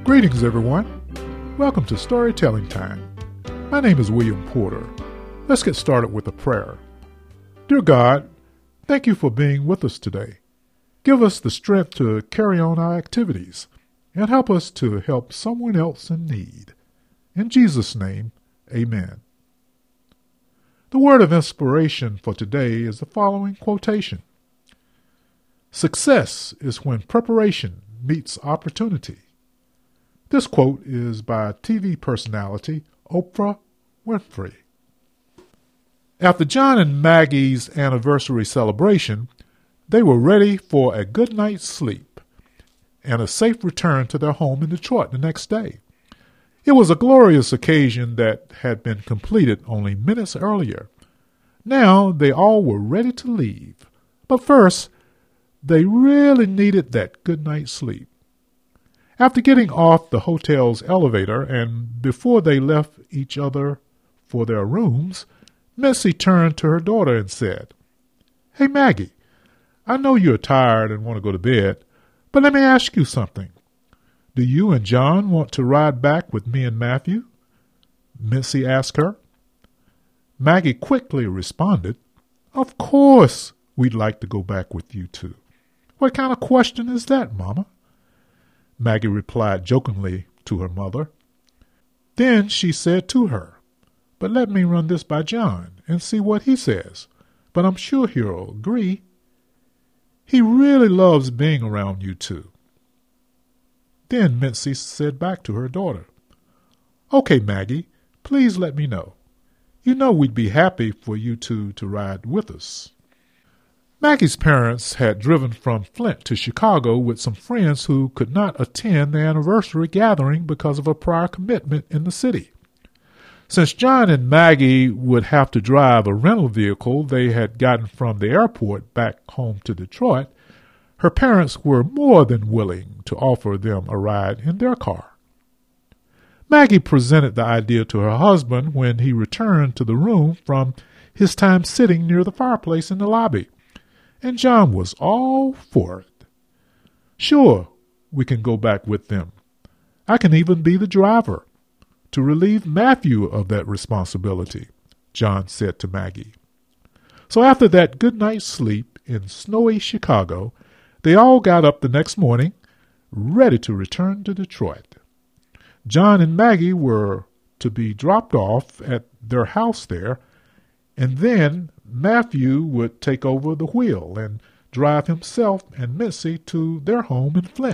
Greetings, everyone. Welcome to Storytelling Time. My name is William Porter. Let's get started with a prayer. Dear God, thank you for being with us today. Give us the strength to carry on our activities and help us to help someone else in need. In Jesus' name, amen. The word of inspiration for today is the following quotation. Success is when preparation meets opportunity. This quote is by TV personality Oprah Winfrey. After John and Maggie's anniversary celebration, they were ready for a good night's sleep and a safe return to their home in Detroit the next day. It was a glorious occasion that had been completed only minutes earlier. Now they all were ready to leave, but first they really needed that good night's sleep. After getting off the hotel's elevator and before they left each other for their rooms, Mitzi turned to her daughter and said, "Hey Maggie, I know you're tired and want to go to bed, but let me ask you something. Do you and John want to ride back with me and Matthew?" Mitzi asked her. Maggie quickly responded, "Of course we'd like to go back with you two. What kind of question is that, Mama?" Maggie replied jokingly to her mother. Then she said to her, "But let me run this by John and see what he says. But I'm sure he'll agree. He really loves being around you two." Then Mitzi said back to her daughter, "Okay, Maggie, please let me know. You know we'd be happy for you two to ride with us." Maggie's parents had driven from Flint to Chicago with some friends who could not attend the anniversary gathering because of a prior commitment in the city. Since John and Maggie would have to drive a rental vehicle they had gotten from the airport back home to Detroit, her parents were more than willing to offer them a ride in their car. Maggie presented the idea to her husband when he returned to the room from his time sitting near the fireplace in the lobby, and John was all for it. "Sure, we can go back with them. I can even be the driver, to relieve Matthew of that responsibility," John said to Maggie. So after that good night's sleep in snowy Chicago, they all got up the next morning, ready to return to Detroit. John and Maggie were to be dropped off at their house there, and then Matthew would take over the wheel and drive himself and Mitzi to their home in Flint.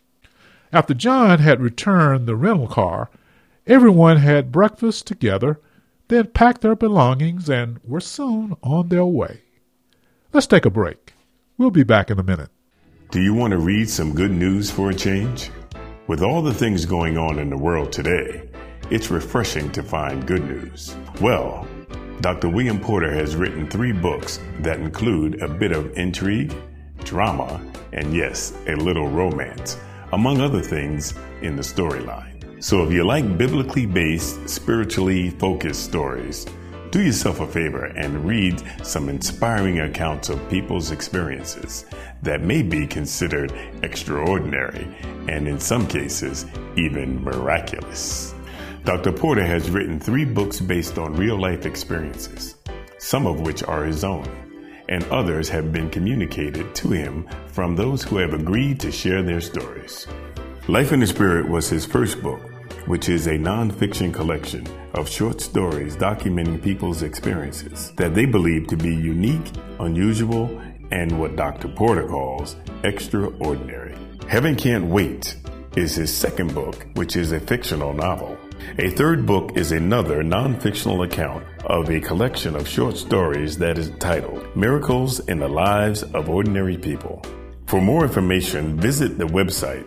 After John had returned the rental car, everyone had breakfast together, then packed their belongings and were soon on their way. Let's take a break. We'll be back in a minute. Do you want to read some good news for a change? With all the things going on in the world today, it's refreshing to find good news. Well, Dr. William Porter has written 3 books that include a bit of intrigue, drama, and yes, a little romance, among other things in the storyline. So if you like biblically based, spiritually focused stories, do yourself a favor and read some inspiring accounts of people's experiences that may be considered extraordinary and in some cases even miraculous. Dr. Porter has written 3 books based on real-life experiences, some of which are his own, and others have been communicated to him from those who have agreed to share their stories. Life in the Spirit was his first book, which is a non-fiction collection of short stories documenting people's experiences that they believe to be unique, unusual, and what Dr. Porter calls extraordinary. Heaven Can't Wait is his second book, which is a fictional novel. A third book is another non-fictional account of a collection of short stories that is titled Miracles in the Lives of Ordinary People. For more information, visit the website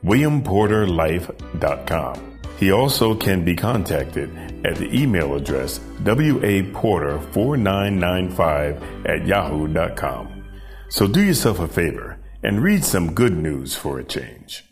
williamporterlife.com. He also can be contacted at the email address waporter4995@yahoo.com. So do yourself a favor and read some good news for a change.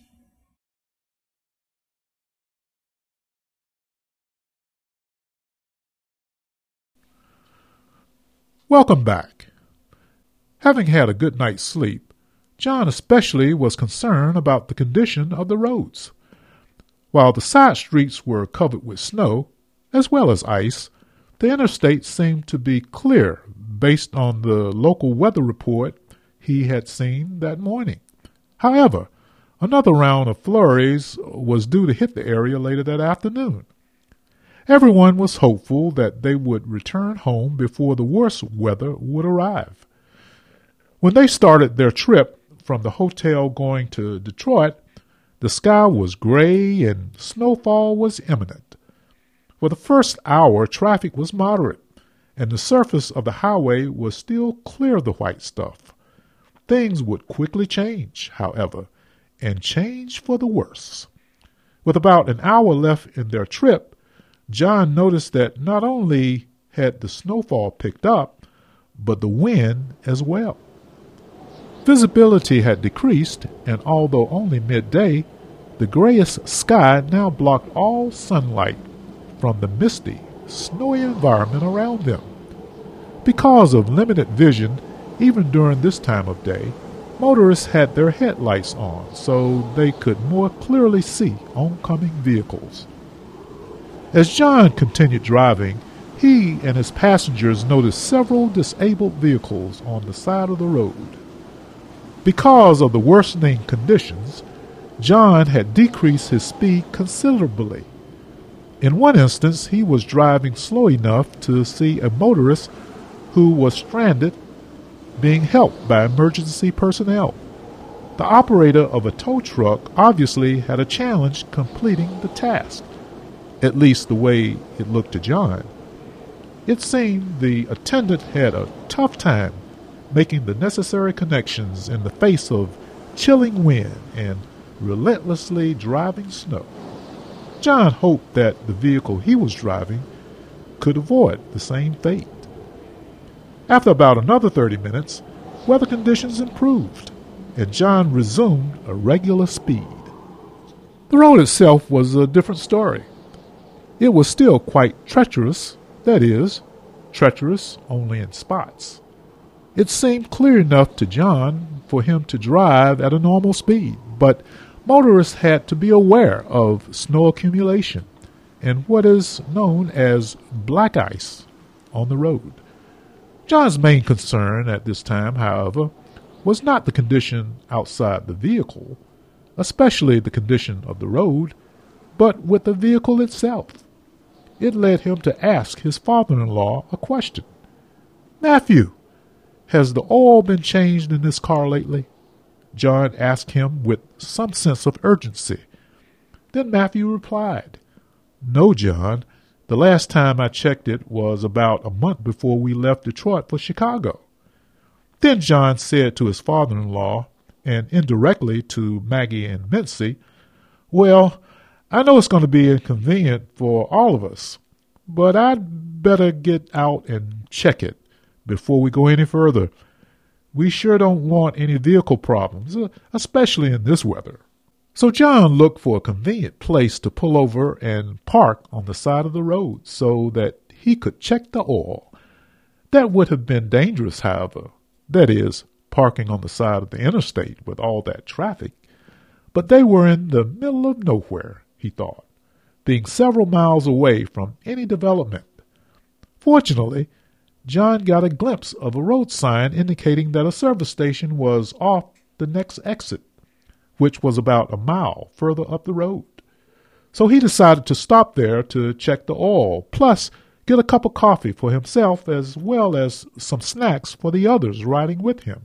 Welcome back. Having had a good night's sleep, John especially was concerned about the condition of the roads. While the side streets were covered with snow, as well as ice, the interstate seemed to be clear based on the local weather report he had seen that morning. However, another round of flurries was due to hit the area later that afternoon. Everyone was hopeful that they would return home before the worst weather would arrive. When they started their trip from the hotel going to Detroit, the sky was gray and snowfall was imminent. For the first hour, traffic was moderate, and the surface of the highway was still clear of the white stuff. Things would quickly change, however, and change for the worse. With about an hour left in their trip, John noticed that not only had the snowfall picked up, but the wind as well. Visibility had decreased, and although only midday, the grayish sky now blocked all sunlight from the misty, snowy environment around them. Because of limited vision, even during this time of day, motorists had their headlights on so they could more clearly see oncoming vehicles. As John continued driving, he and his passengers noticed several disabled vehicles on the side of the road. Because of the worsening conditions, John had decreased his speed considerably. In one instance, he was driving slow enough to see a motorist who was stranded being helped by emergency personnel. The operator of a tow truck obviously had a challenge completing the task, at least the way it looked to John. It seemed the attendant had a tough time making the necessary connections in the face of chilling wind and relentlessly driving snow. John hoped that the vehicle he was driving could avoid the same fate. After about another 30 minutes, weather conditions improved, and John resumed a regular speed. The road itself was a different story. It was still quite treacherous, that is, treacherous only in spots. It seemed clear enough to John for him to drive at a normal speed, but motorists had to be aware of snow accumulation and what is known as black ice on the road. John's main concern at this time, however, was not the condition outside the vehicle, especially the condition of the road, but with the vehicle itself. It led him to ask his father-in-law a question. "Matthew, has the oil been changed in this car lately?" John asked him with some sense of urgency. Then Matthew replied, "No, John. The last time I checked it was about a month before we left Detroit for Chicago." Then John said to his father-in-law, and indirectly to Maggie and Mincy, "Well, I know it's going to be inconvenient for all of us, but I'd better get out and check it before we go any further. We sure don't want any vehicle problems, especially in this weather." So John looked for a convenient place to pull over and park on the side of the road so that he could check the oil. That would have been dangerous, however, that is, parking on the side of the interstate with all that traffic. But they were in the middle of nowhere, he thought, being several miles away from any development. Fortunately, John got a glimpse of a road sign indicating that a service station was off the next exit, which was about a mile further up the road. So he decided to stop there to check the oil, plus get a cup of coffee for himself as well as some snacks for the others riding with him.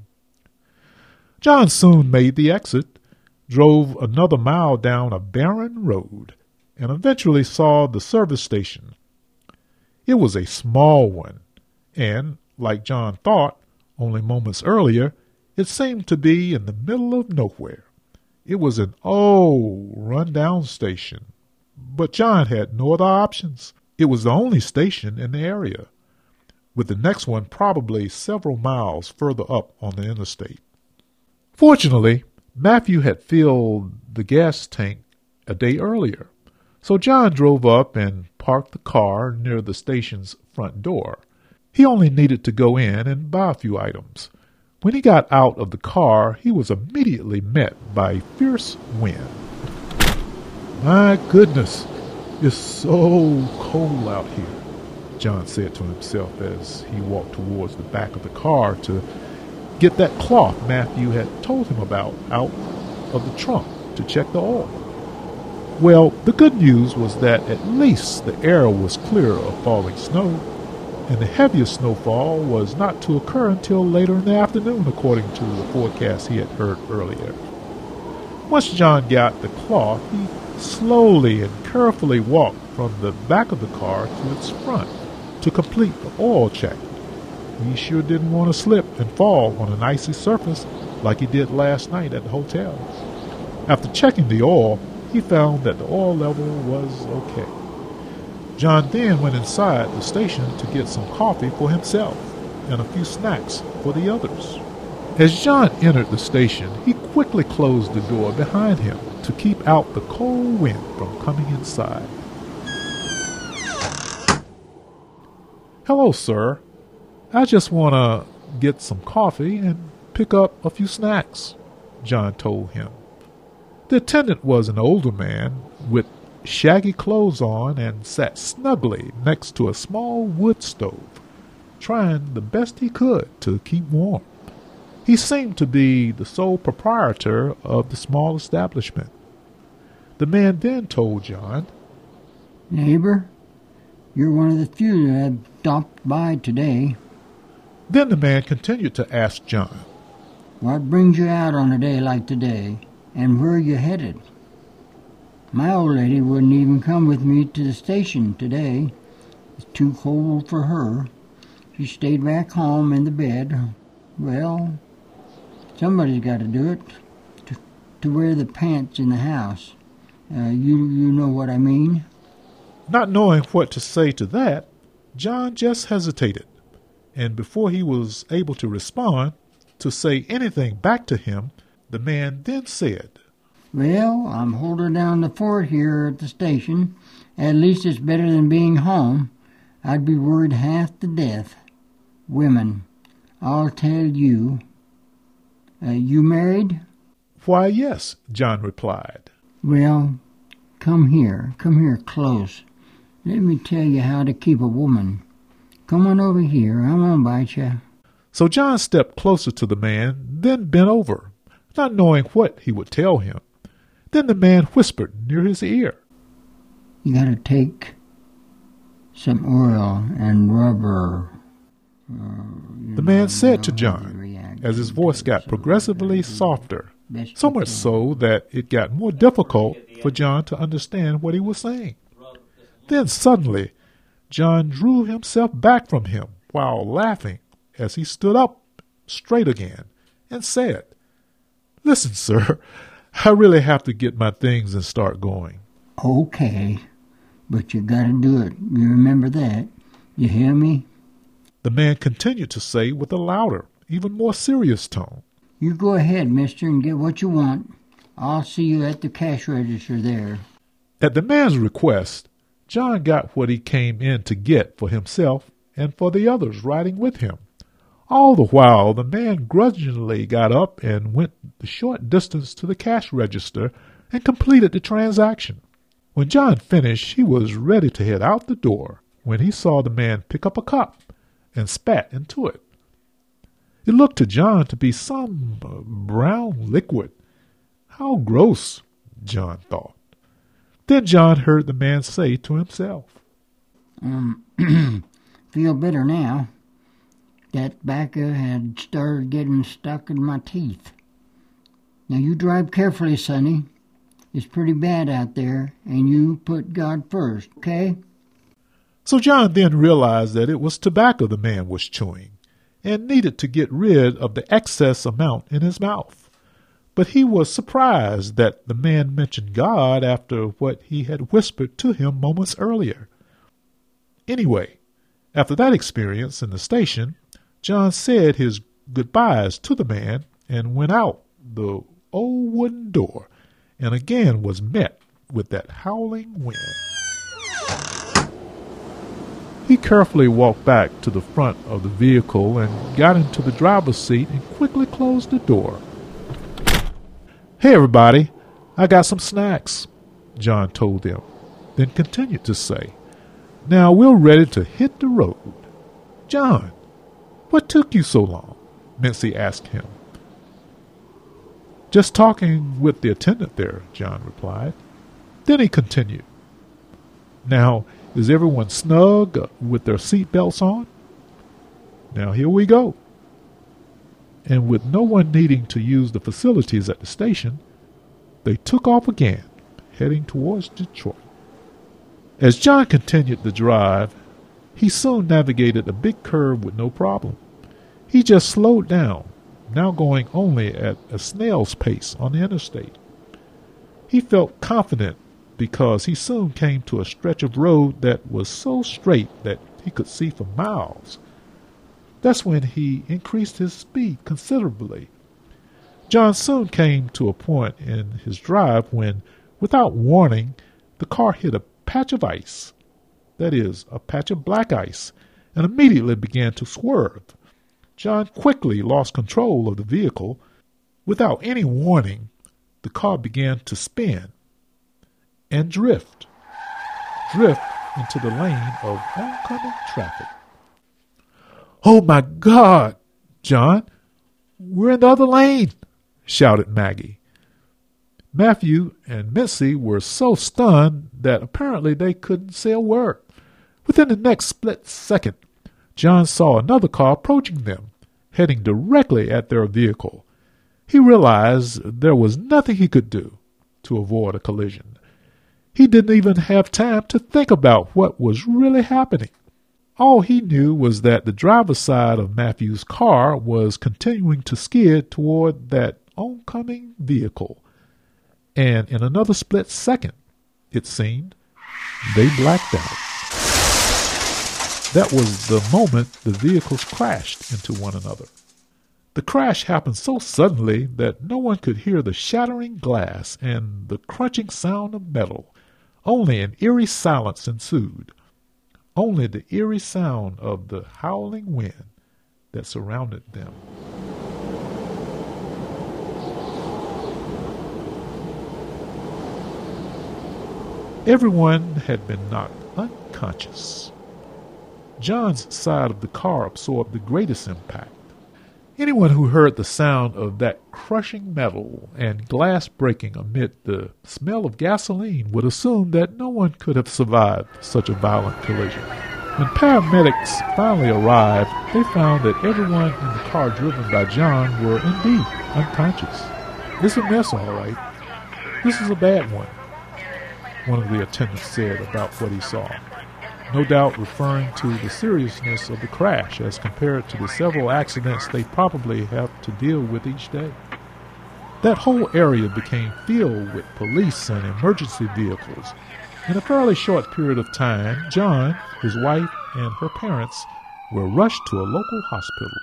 John soon made the exit, drove another mile down a barren road, and eventually saw the service station. It was a small one, and, like John thought only moments earlier, it seemed to be in the middle of nowhere. It was an old, run-down station, but John had no other options. It was the only station in the area, with the next one probably several miles further up on the interstate. Fortunately, Matthew had filled the gas tank a day earlier, so John drove up and parked the car near the station's front door. He only needed to go in and buy a few items. When he got out of the car, he was immediately met by a fierce wind. "My goodness, it's so cold out here," John said to himself as he walked towards the back of the car to get that cloth Matthew had told him about out of the trunk to check the oil. Well, the good news was that at least the air was clear of falling snow, and the heaviest snowfall was not to occur until later in the afternoon, according to the forecast he had heard earlier. Once John got the cloth, he slowly and carefully walked from the back of the car to its front to complete the oil check. He sure didn't want to slip and fall on an icy surface like he did last night at the hotel. After checking the oil, he found that the oil level was okay. John then went inside the station to get some coffee for himself and a few snacks for the others. As John entered the station, he quickly closed the door behind him to keep out the cold wind from coming inside. "Hello, sir. I just want to get some coffee and pick up a few snacks," John told him. The attendant was an older man with shaggy clothes on and sat snugly next to a small wood stove, trying the best he could to keep warm. He seemed to be the sole proprietor of the small establishment. The man then told John, "Neighbor, you're one of the few that have stopped by today." Then the man continued to ask John, "What brings you out on a day like today, and where are you headed?" "My old lady wouldn't even come with me to the station today. It's too cold for her. She stayed back home in the bed. Well, somebody's got to do it, to wear the pants in the house. You know what I mean?" Not knowing what to say to that, John just hesitated, and before he was able to respond, to say anything back to him, the man then said, "Well, I'm holding down the fort here at the station. At least it's better than being home. I'd be worried half to death. Women, I'll tell you. You married?" "Why, yes," John replied. "Well, come here close. Let me tell you how to keep a woman. Come on over here, I won't bite you." So John stepped closer to the man, then bent over, not knowing what he would tell him. Then the man whispered near his ear, "You gotta take some oil and rubber." The man said to John, as his voice got progressively softer, so much so that it got more difficult for John to understand what he was saying. Then suddenly, John drew himself back from him while laughing as he stood up straight again and said, "Listen, sir, I really have to get my things and start going." "Okay, but you gotta do it. You remember that. You hear me?" The man continued to say with a louder, even more serious tone, "You go ahead, mister, and get what you want. I'll see you at the cash register there." At the man's request, John got what he came in to get for himself and for the others riding with him. All the while, the man grudgingly got up and went the short distance to the cash register and completed the transaction. When John finished, he was ready to head out the door when he saw the man pick up a cup and spat into it. It looked to John to be some brown liquid. How gross, John thought. Then John heard the man say to himself, "Feel better now. That tobacco had started getting stuck in my teeth. Now you drive carefully, Sonny. It's pretty bad out there, and you put God first, okay?" So John then realized that it was tobacco the man was chewing, and needed to get rid of the excess amount in his mouth. But he was surprised that the man mentioned God after what he had whispered to him moments earlier. Anyway, after that experience in the station, John said his goodbyes to the man and went out the old wooden door, and again was met with that howling wind. He carefully walked back to the front of the vehicle and got into the driver's seat and quickly closed the door. "Hey, everybody, I got some snacks," John told them, then continued to say, "Now we're ready to hit the road." "John, what took you so long?" Mincy asked him. "Just talking with the attendant there," John replied. Then he continued, "Now, is everyone snug with their seat belts on? Now here we go." And with no one needing to use the facilities at the station, they took off again, heading towards Detroit. As John continued the drive, he soon navigated a big curve with no problem. He just slowed down, now going only at a snail's pace on the interstate. He felt confident because he soon came to a stretch of road that was so straight that he could see for miles. That's when he increased his speed considerably. John soon came to a point in his drive when, without warning, the car hit a patch of ice, that is, a patch of black ice, and immediately began to swerve. John quickly lost control of the vehicle. Without any warning, the car began to spin and drift into the lane of oncoming traffic. "Oh my God, John, we're in the other lane," shouted Maggie. Matthew and Mincy were so stunned that apparently they couldn't say a word. Within the next split second, John saw another car approaching them, heading directly at their vehicle. He realized there was nothing he could do to avoid a collision. He didn't even have time to think about what was really happening. All he knew was that the driver's side of Matthew's car was continuing to skid toward that oncoming vehicle. And in another split second, it seemed, they blacked out. That was the moment the vehicles crashed into one another. The crash happened so suddenly that no one could hear the shattering glass and the crunching sound of metal. Only an eerie silence ensued. Only the eerie sound of the howling wind that surrounded them. Everyone had been knocked unconscious. John's side of the car absorbed the greatest impact. Anyone who heard the sound of that crushing metal and glass breaking amid the smell of gasoline would assume that no one could have survived such a violent collision. When paramedics finally arrived, they found that everyone in the car driven by John were indeed unconscious. "It's a mess, all right. This is a bad one of the attendants said about what he saw, no doubt referring to the seriousness of the crash as compared to the several accidents they probably have to deal with each day. That whole area became filled with police and emergency vehicles. In a fairly short period of time, John, his wife, and her parents were rushed to a local hospital.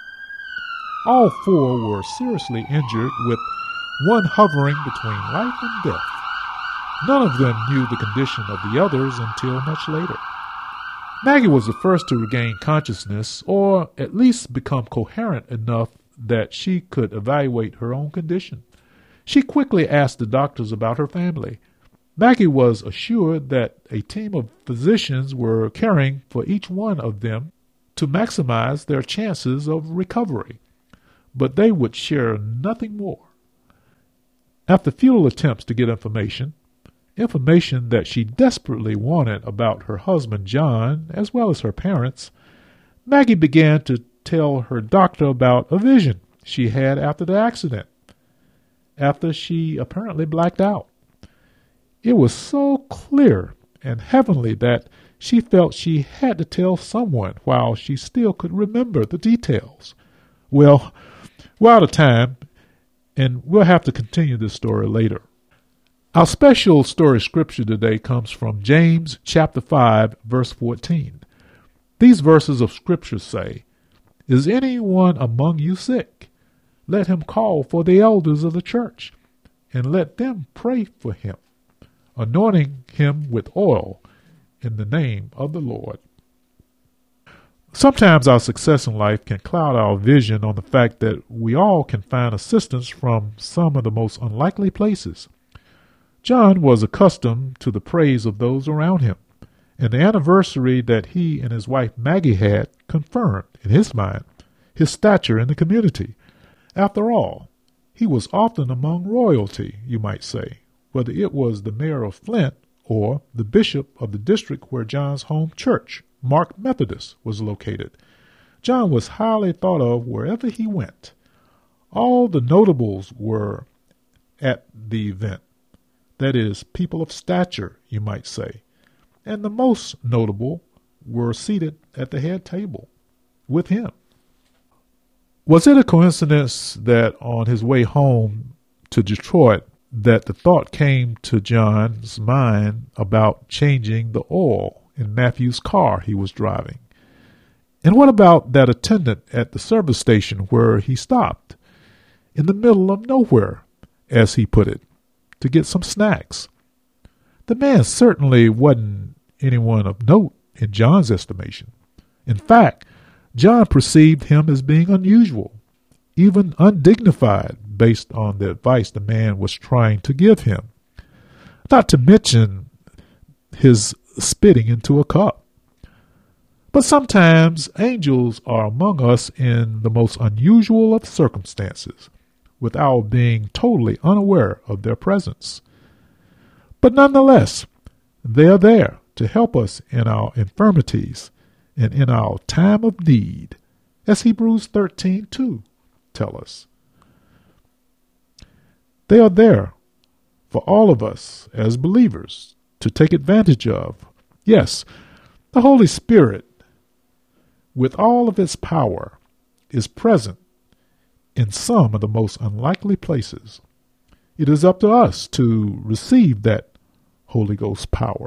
All four were seriously injured, with one hovering between life and death. None of them knew the condition of the others until much later. Maggie was the first to regain consciousness, or at least become coherent enough that she could evaluate her own condition. She quickly asked the doctors about her family. Maggie was assured that a team of physicians were caring for each one of them to maximize their chances of recovery, but they would share nothing more. After futile attempts to get information that she desperately wanted about her husband John, as well as her parents, Maggie began to tell her doctor about a vision she had after the accident, after she apparently blacked out. It was so clear and heavenly that she felt she had to tell someone while she still could remember the details. Well, we're out of time, and we'll have to continue this story later. Our special story scripture today comes from James chapter 5, verse 14. These verses of scripture say, "Is anyone among you sick? Let him call for the elders of the church, and let them pray for him, anointing him with oil in the name of the Lord." Sometimes our success in life can cloud our vision on the fact that we all can find assistance from some of the most unlikely places. John was accustomed to the praise of those around him, and the anniversary that he and his wife Maggie had confirmed, in his mind, his stature in the community. After all, he was often among royalty, you might say, whether it was the mayor of Flint or the bishop of the district where John's home church, Mark Methodist, was located. John was highly thought of wherever he went. All the notables were at the event. That is, people of stature, you might say. And the most notable were seated at the head table with him. Was it a coincidence that on his way home to Detroit that the thought came to John's mind about changing the oil in Matthew's car he was driving? And what about that attendant at the service station where he stopped, in the middle of nowhere, as he put it, to get some snacks? The man certainly wasn't anyone of note in John's estimation. In fact, John perceived him as being unusual, even undignified, based on the advice the man was trying to give him. Not to mention his spitting into a cup. But sometimes angels are among us in the most unusual of circumstances, with our being totally unaware of their presence. But nonetheless, they are there to help us in our infirmities and in our time of need, as Hebrews 13:2 tell us. They are there for all of us as believers to take advantage of. Yes, the Holy Spirit, with all of its power, is present in some of the most unlikely places. It is up to us to receive that Holy Ghost power.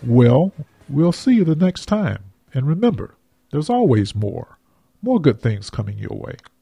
Well, we'll see you the next time. And remember, there's always more good things coming your way.